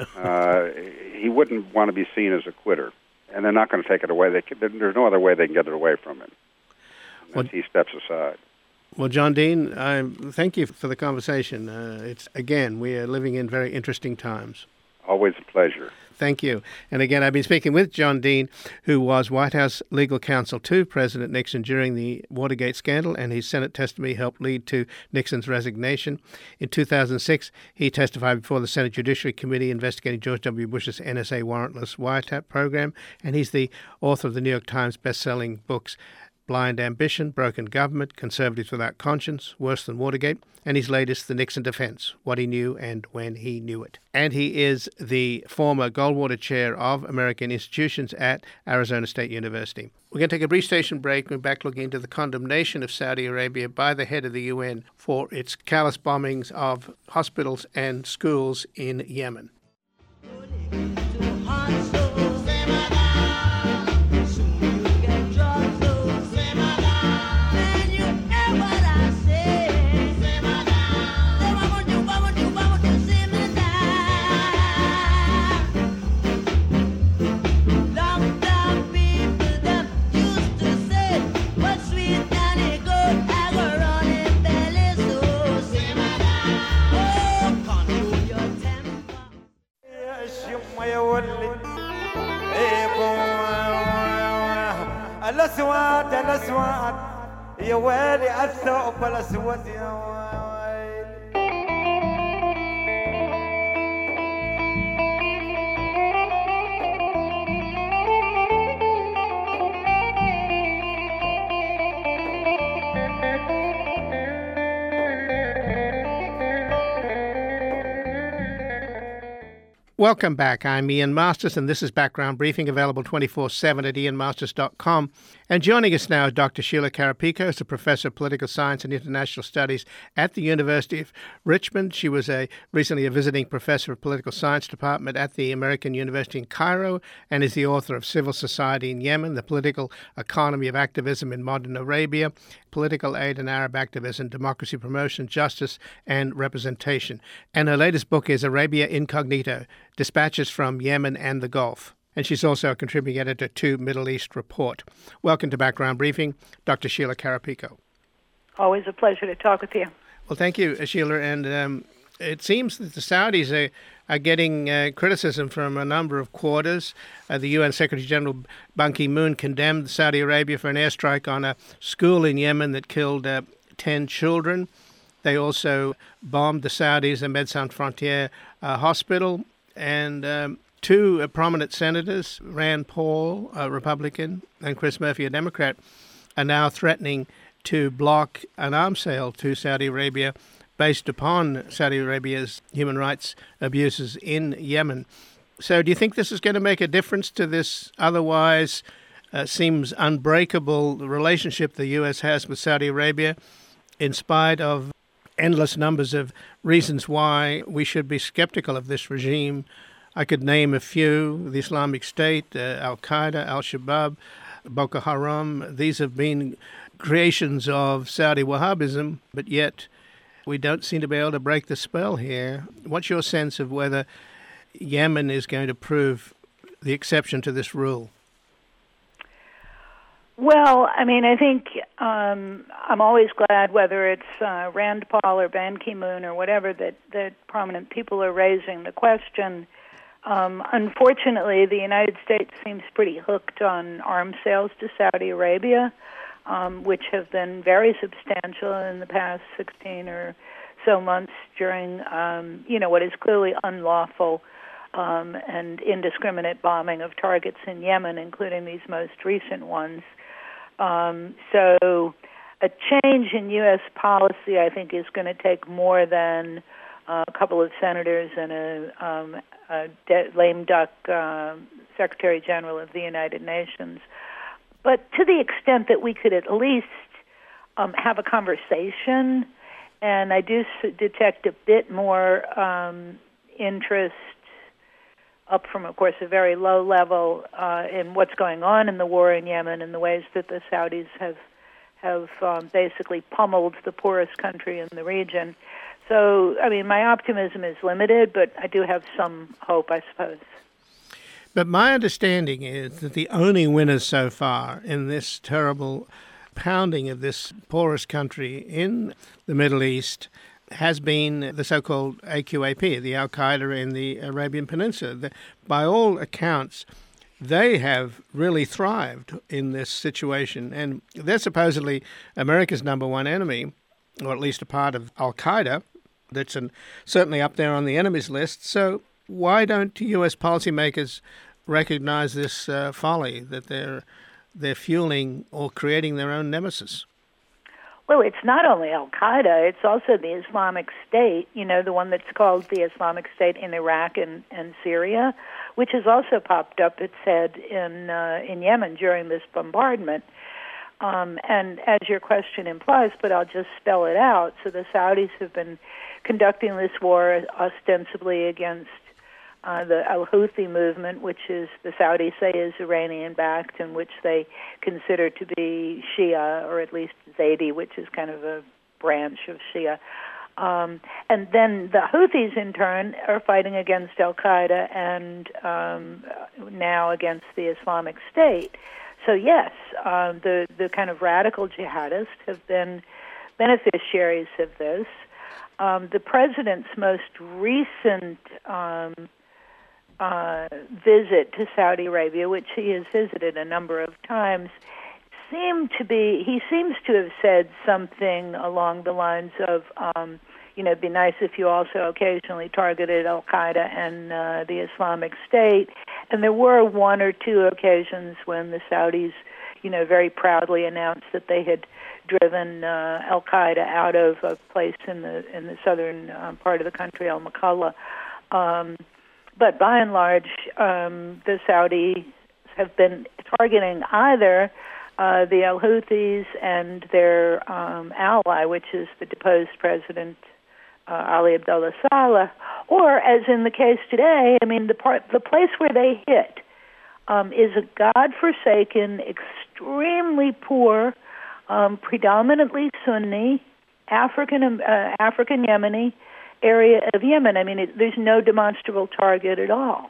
uh, he wouldn't want to be seen as a quitter, and they're not going to take it away. They can, there's no other way they can get it away from him. Well, he steps aside. Well, John Dean, I thank you for the conversation. Uh, it's again, we are living in very interesting times. Always a pleasure. Thank you. And again, I've been speaking with John Dean, who was White House legal counsel to President Nixon during the Watergate scandal, and his Senate testimony helped lead to Nixon's resignation. In two thousand six, he testified before the Senate Judiciary Committee investigating George W. Bush's N S A warrantless wiretap program, and he's the author of the New York Times best-selling books Blind Ambition, Broken Government, Conservatives Without Conscience, Worse Than Watergate, and his latest, The Nixon Defense, What He Knew and When He Knew It. And he is the former Goldwater Chair of American Institutions at Arizona State University. We're going to take a brief station break. We're back looking into the condemnation of Saudi Arabia by the head of the U N for its callous bombings of hospitals and schools in Yemen. الأسود الأسود يا ويلي الثوب الأسود يا ويلي Welcome back. I'm Ian Masters, and this is Background Briefing, available twenty-four seven at ian masters dot com. And joining us now is Doctor Sheila Karapiko, who's a professor of political science and international studies at the University of Richmond. She was a recently a visiting professor of political science department at the American University in Cairo and is the author of Civil Society in Yemen, The Political Economy of Activism in Modern Arabia, Political Aid and Arab Activism, Democracy Promotion, Justice and Representation. And her latest book is Arabia Incognito, Dispatches from Yemen and the Gulf. And she's also a contributing editor to Middle East Report. Welcome to Background Briefing, Doctor Sheila Karapiko. Always a pleasure to talk with you. Well, thank you, Sheila. And um, it seems that the Saudis are, are getting uh, criticism from a number of quarters. Uh, the U N Secretary General Ban Ki-moon condemned Saudi Arabia for an airstrike on a school in Yemen that killed uh, ten children. They also bombed the Saudis' the Médecins Sans Frontières uh, hospital. And um, two uh, prominent senators, Rand Paul, a Republican, and Chris Murphy, a Democrat, are now threatening to block an arms sale to Saudi Arabia based upon Saudi Arabia's human rights abuses in Yemen. So do you think this is going to make a difference to this otherwise uh, seems unbreakable relationship the U S has with Saudi Arabia, in spite of endless numbers of reasons why we should be skeptical of this regime? I could name a few: the Islamic State, uh, Al-Qaeda, Al-Shabaab, Boko Haram. These have been creations of Saudi Wahhabism, but yet we don't seem to be able to break the spell here. What's your sense of whether Yemen is going to prove the exception to this rule? Well, I mean, I think um, I'm always glad, whether it's uh, Rand Paul or Ban Ki-moon or whatever, that, that prominent people are raising the question. Um, unfortunately, the United States seems pretty hooked on arms sales to Saudi Arabia, um, which have been very substantial in the past sixteen or so months during, um, you know, what is clearly unlawful um, and indiscriminate bombing of targets in Yemen, including these most recent ones. Um, so a change in U S policy, I think, is going to take more than uh, a couple of senators and a, um, a de- lame duck uh, Secretary General of the United Nations. But to the extent that we could at least um, have a conversation, and I do s- detect a bit more um, interest up from, of course, a very low level uh, in what's going on in the war in Yemen and the ways that the Saudis have have um, basically pummeled the poorest country in the region. So, I mean, my optimism is limited, but I do have some hope, I suppose. But my understanding is that the only winners so far in this terrible pounding of this poorest country in the Middle East has been the so-called A Q A P, the Al-Qaeda in the Arabian Peninsula. The, by all accounts, they have really thrived in this situation, and they're supposedly America's number one enemy, or at least a part of Al-Qaeda that's an, certainly up there on the enemies list. So why don't U S policymakers recognize this uh, folly, that they're they're fueling or creating their own nemesis? Well, it's not only Al-Qaeda, it's also the Islamic State, you know, the one that's called the Islamic State in Iraq and, and Syria, which has also popped up its head in uh, in Yemen during this bombardment. Um, and as your question implies, but I'll just spell it out. So the Saudis have been conducting this war ostensibly against Uh, the Al-Houthi movement, which is the Saudis say is Iranian-backed, and which they consider to be Shia, or at least Zaidi, which is kind of a branch of Shia. Um, and then the Houthis, in turn, are fighting against Al-Qaeda and um, now against the Islamic State. So yes, uh, the, the kind of radical jihadists have been beneficiaries of this. Um, the president's most recent um, Uh, visit to Saudi Arabia, which he has visited a number of times, seemed to be, he seems to have said something along the lines of, um, you know, it'd be nice if you also occasionally targeted Al-Qaeda and uh, the Islamic State. And there were one or two occasions when the Saudis, you know, very proudly announced that they had driven uh, Al-Qaeda out of a place in the in the southern uh, part of the country, Al-Makalla. Um but by and large, um, the Saudis have been targeting either uh, the al-Houthis and their um, ally, which is the deposed president uh, Ali Abdullah Saleh, or, as in the case today, I mean, the part, the place where they hit um, is a godforsaken, extremely poor, um, predominantly Sunni, African uh, African Yemeni area of Yemen. I mean, it, there's no demonstrable target at all,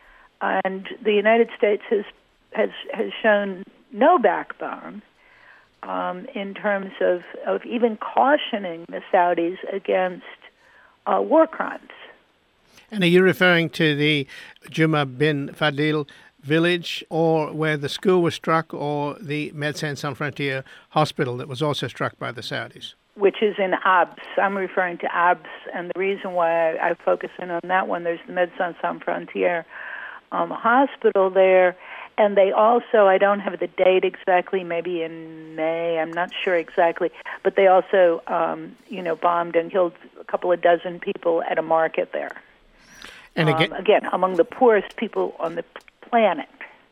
and the United States has has has shown no backbone um, in terms of, of even cautioning the Saudis against uh, war crimes. And are you referring to the Juma bin Fadil village, or where the school was struck, or the Médecins Sans Frontières hospital that was also struck by the Saudis? Which is in Abs. I'm referring to Abs, and the reason why I, I focus in on that one, there's the Médecins Sans Frontières um, hospital there, and they also, I don't have the date exactly, maybe in May, I'm not sure exactly, but they also, um, you know, bombed and killed a couple of dozen people at a market there. And again, um, again among the poorest people on the planet,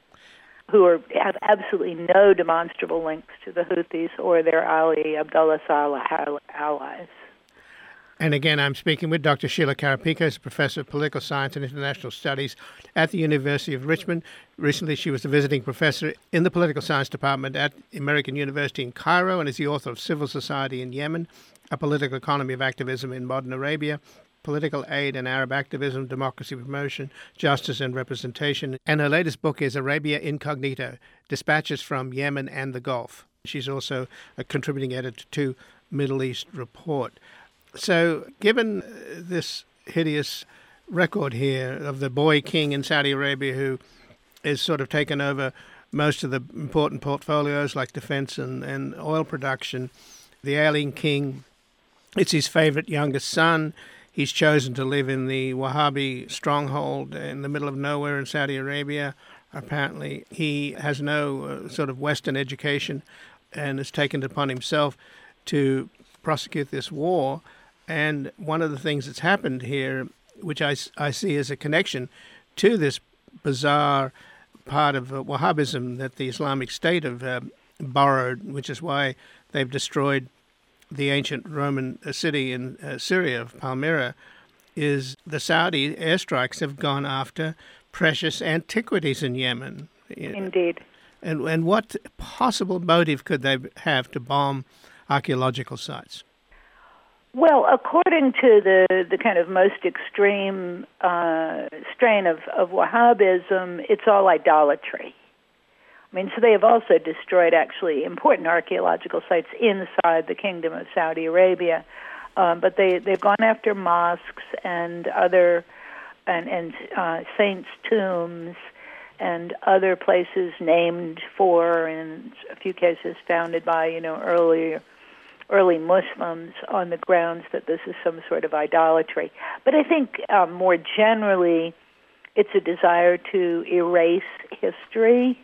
who are have absolutely no demonstrable links to the Houthis or their Ali Abdullah Saleh allies. And again, I'm speaking with Doctor Sheila Karapikos, Professor of Political Science and International Studies at the University of Richmond. Recently, she was a visiting professor in the Political Science Department at American University in Cairo and is the author of Civil Society in Yemen, A Political Economy of Activism in Modern Arabia, Political Aid and Arab Activism, Democracy Promotion, Justice and Representation. And her latest book is Arabia Incognito, Dispatches from Yemen and the Gulf. She's also a contributing editor to Middle East Report. So given this hideous record here of the boy king in Saudi Arabia who is sort of taken over most of the important portfolios like defense and, and oil production, the ailing king, it's his favorite youngest son. He's chosen to live in the Wahhabi stronghold in the middle of nowhere in Saudi Arabia. Apparently, he has no uh, sort of Western education and has taken it upon himself to prosecute this war. And one of the things that's happened here, which I, I see as a connection to this bizarre part of uh, Wahhabism that the Islamic State have uh, borrowed, which is why they've destroyed the ancient Roman city in uh, Syria of Palmyra, is the Saudi airstrikes have gone after precious antiquities in Yemen. Indeed. And and what possible motive could they have to bomb archaeological sites? Well, according to the, the kind of most extreme uh, strain of, of Wahhabism, it's all idolatry. I mean, so they have also destroyed actually important archaeological sites inside the Kingdom of Saudi Arabia, um, but they they've gone after mosques and other and and uh, saints' tombs and other places named for, in a few cases, founded by you know early early Muslims on the grounds that this is some sort of idolatry. But I think um, more generally, it's a desire to erase history.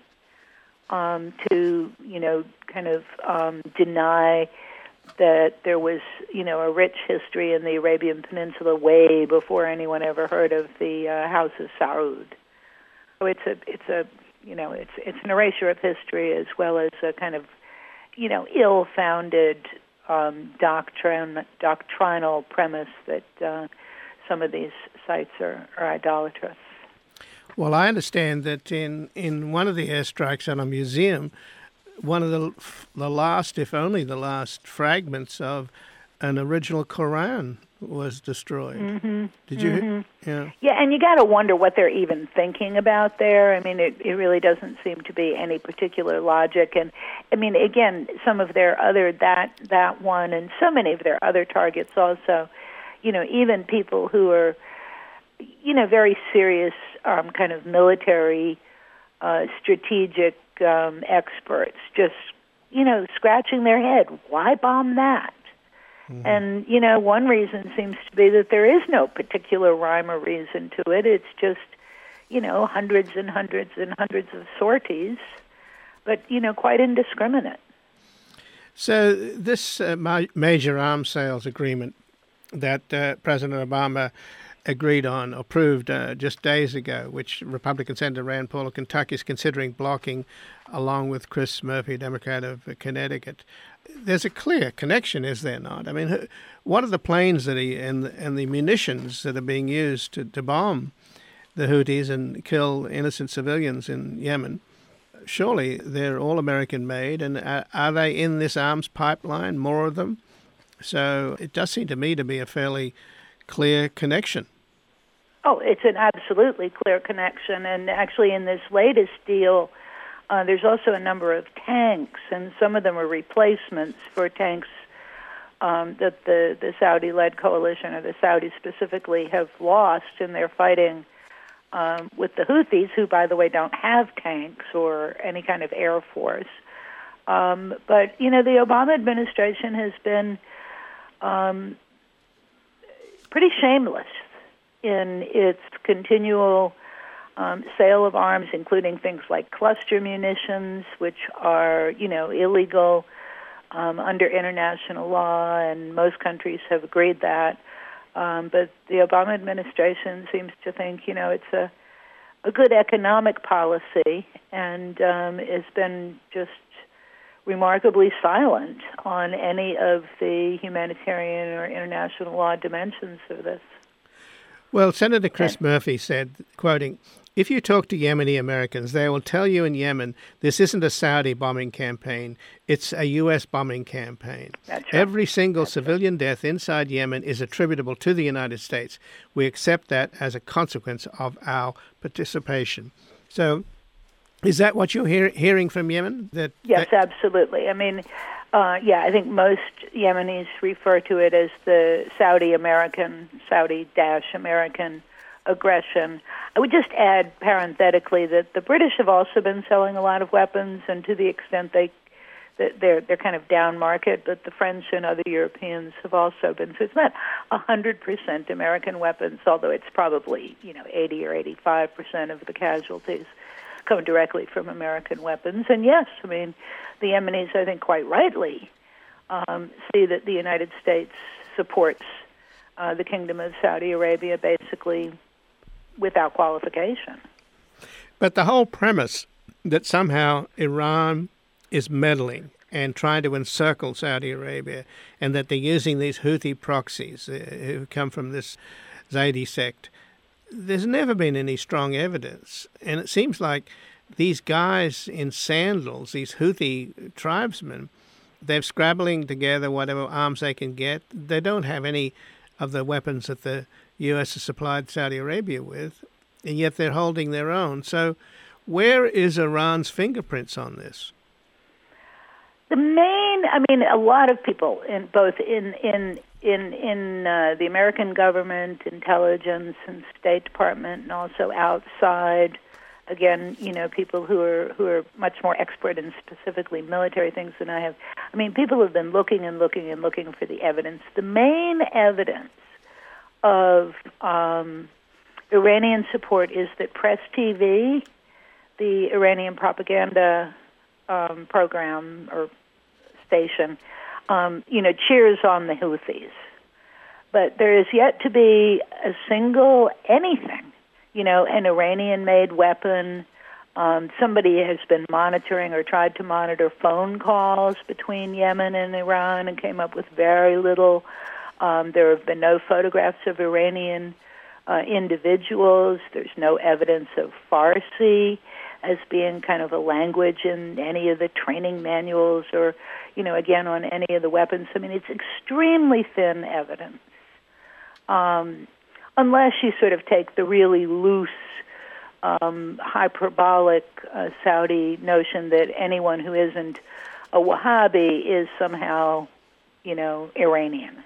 Um, to, you know, kind of um, deny that there was, you know, a rich history in the Arabian Peninsula way before anyone ever heard of the uh, House of Saud. So it's a, it's a, you know, it's it's an erasure of history as well as a kind of, you know, ill-founded um, doctrine, doctrinal premise that uh, some of these sites are, are idolatrous. Well, I understand that in, in one of the airstrikes on a museum, one of the the last, if only the last, fragments of an original Quran was destroyed. Mm-hmm. Did you? Mm-hmm. Yeah. Yeah, and you got to wonder what they're even thinking about there. I mean, it, it really doesn't seem to be any particular logic. And I mean, again, some of their other that that one and so many of their other targets also, you know, even people who are, you know, very serious um, kind of military, uh, strategic um, experts, just, you know, scratching their head. Why bomb that? Mm-hmm. And, you know, one reason seems to be that there is no particular rhyme or reason to it. It's just, you know, hundreds and hundreds and hundreds of sorties, but, you know, quite indiscriminate. So this uh, ma- major arms sales agreement that uh, President Obama agreed on, approved uh, just days ago, which Republican Senator Rand Paul of Kentucky is considering blocking, along with Chris Murphy, Democrat of Connecticut. There's a clear connection, is there not? I mean, what are the planes that he, and, and the munitions that are being used to, to bomb the Houthis and kill innocent civilians in Yemen? Surely they're all American-made, and are, are they in this arms pipeline, more of them? So it does seem to me to be a fairly clear connection. Oh, it's an absolutely clear connection. And actually in this latest deal, uh, there's also a number of tanks, and some of them are replacements for tanks um, that the, the Saudi-led coalition, or the Saudis specifically, have lost, and they're fighting um, with the Houthis, who, by the way, don't have tanks or any kind of air force. Um, but, you know, the Obama administration has been um, pretty shameless in its continual um, sale of arms, including things like cluster munitions, which are, you know, illegal um, under international law, and most countries have agreed that. Um, but the Obama administration seems to think, you know, it's a, a good economic policy, and um, has been just remarkably silent on any of the humanitarian or international law dimensions of this. Well, Senator Chris Murphy said, quoting, "If you talk to Yemeni Americans, they will tell you in Yemen this isn't a Saudi bombing campaign, it's a U S bombing campaign. That's right. Every single That's civilian right. death inside Yemen is attributable to the United States. We accept that as a consequence of our participation." So is that what you're hear- hearing from Yemen? That Yes, that- absolutely. I mean, uh, yeah, I think most Yemenis refer to it as the Saudi-American, Saudi-American aggression. I would just add parenthetically that the British have also been selling a lot of weapons, and to the extent they that they're they're kind of down market, but the French and other Europeans have also been. So it's not one hundred percent American weapons, although it's probably, you know, eighty or eighty-five percent of the casualties come directly from American weapons. And yes, I mean, the Yemenis, I think quite rightly, um, see that the United States supports uh, the Kingdom of Saudi Arabia basically without qualification. But the whole premise that somehow Iran is meddling and trying to encircle Saudi Arabia, and that they're using these Houthi proxies uh, who come from this Zaidi sect, there's never been any strong evidence. And it seems like these guys in sandals, these Houthi tribesmen, they're scrabbling together whatever arms they can get. They don't have any of the weapons that the U S has supplied Saudi Arabia with, and yet they're holding their own. So where is Iran's fingerprints on this? The main, I mean, a lot of people, in both in in in in uh, the American government, intelligence, and State Department, and also outside. Again, you know, people who are who are much more expert in specifically military things than I have. I mean, people have been looking and looking and looking for the evidence. The main evidence of um, Iranian support is that Press T V, the Iranian propaganda um, program or station, um, you know, cheers on the Houthis. But there is yet to be a single anything, you know, an Iranian-made weapon. Um, somebody has been monitoring or tried to monitor phone calls between Yemen and Iran and came up with very little. Um, there have been no photographs of Iranian uh, individuals. There's no evidence of Farsi as being kind of a language in any of the training manuals or, you know, again, on any of the weapons. I mean, it's extremely thin evidence. Um, unless you sort of take the really loose, um, hyperbolic uh, Saudi notion that anyone who isn't a Wahhabi is somehow, you know, Iranian.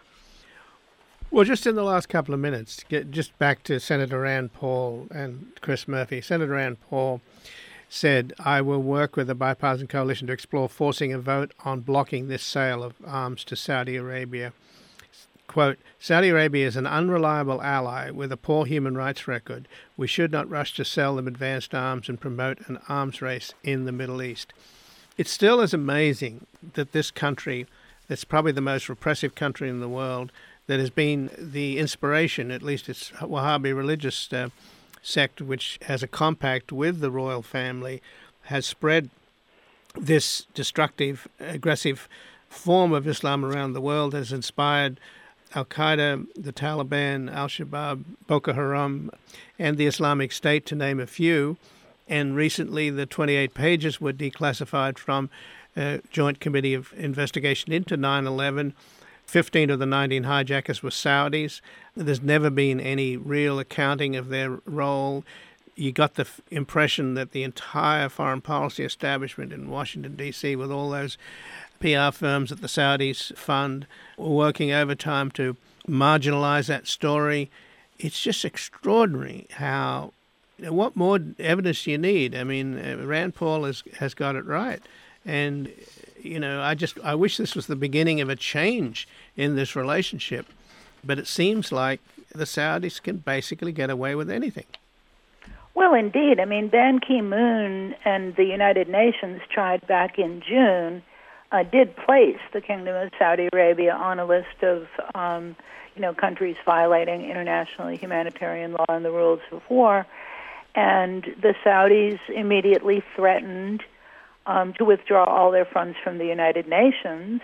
Well, just in the last couple of minutes, get just back to Senator Rand Paul and Chris Murphy. Senator Rand Paul said, "I will work with the bipartisan coalition to explore forcing a vote on blocking this sale of arms to Saudi Arabia." Quote, "Saudi Arabia is an unreliable ally with a poor human rights record. We should not rush to sell them advanced arms and promote an arms race in the Middle East." It still is amazing that this country, that's probably the most repressive country in the world, that has been the inspiration, at least it's Wahhabi religious uh, sect, which has a compact with the royal family, has spread this destructive, aggressive form of Islam around the world, has inspired Al-Qaeda, the Taliban, Al-Shabaab, Boko Haram, and the Islamic State, to name a few. And recently the twenty-eight pages were declassified from a Joint Committee of Investigation into nine eleven. fifteen of the nineteen hijackers were Saudis. There's never been any real accounting of their role. You got the f- impression that the entire foreign policy establishment in Washington, D C, with all those P R firms that the Saudis fund, were working overtime to marginalize that story. It's just extraordinary how, you know, what more evidence do you need? I mean, uh, Rand Paul has, has got it right. And, you know, I just, I wish this was the beginning of a change in this relationship. But it seems like the Saudis can basically get away with anything. Well, indeed. I mean, Ban Ki-moon and the United Nations tried back in June, uh, did place the Kingdom of Saudi Arabia on a list of, um, you know, countries violating international humanitarian law and the rules of war. And the Saudis immediately threatened um, to withdraw all their funds from the United Nations,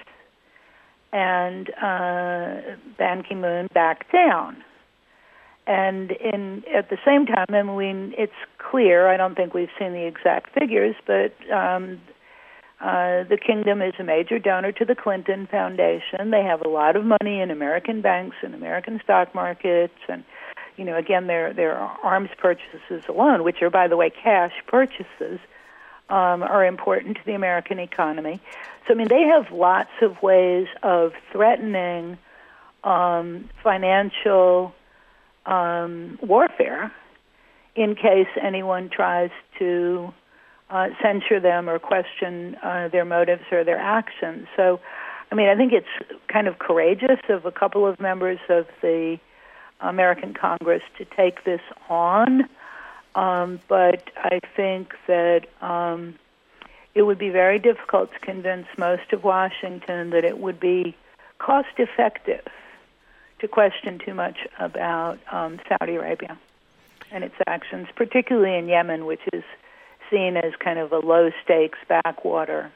and uh, Ban Ki-moon backed down. And in at the same time, I mean, it's clear, I don't think we've seen the exact figures, but um, uh, the kingdom is a major donor to the Clinton Foundation. They have a lot of money in American banks and American stock markets, and, you know, again, their their arms purchases alone, which are, by the way, cash purchases, um, are important to the American economy. So, I mean, they have lots of ways of threatening um, financial Um, warfare in case anyone tries to uh, censure them or question uh, their motives or their actions. So, I mean, I think it's kind of courageous of a couple of members of the American Congress to take this on, um, but I think that um, it would be very difficult to convince most of Washington that it would be cost-effective to question too much about um, Saudi Arabia and its actions, particularly in Yemen, which is seen as kind of a low-stakes backwater,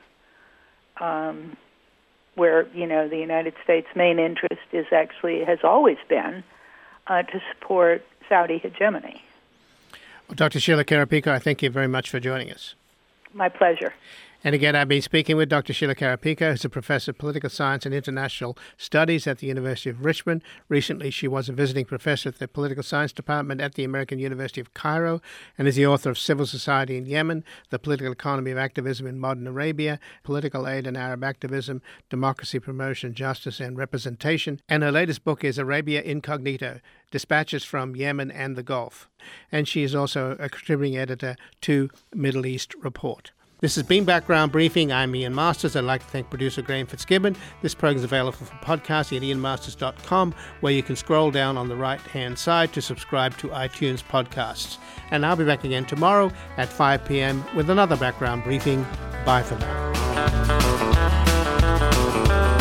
um, where, you know, the United States' main interest is actually, has always been, uh, to support Saudi hegemony. Well, Doctor Sheila Karapeco, I thank you very much for joining us. My pleasure. And again, I've been speaking with Doctor Sheila Karapeco, who's a professor of political science and international studies at the University of Richmond. Recently, she was a visiting professor at the political science department at the American University of Cairo, and is the author of Civil Society in Yemen, The Political Economy of Activism in Modern Arabia, Political Aid and Arab Activism, Democracy Promotion, Justice and Representation. And her latest book is Arabia Incognito, Dispatches from Yemen and the Gulf. And she is also a contributing editor to Middle East Report. This has been Background Briefing. I'm Ian Masters. I'd like to thank producer Graham Fitzgibbon. This program is available for podcasting at ian masters dot com, where you can scroll down on the right-hand side to subscribe to iTunes podcasts. And I'll be back again tomorrow at five p.m. with another Background Briefing. Bye for now.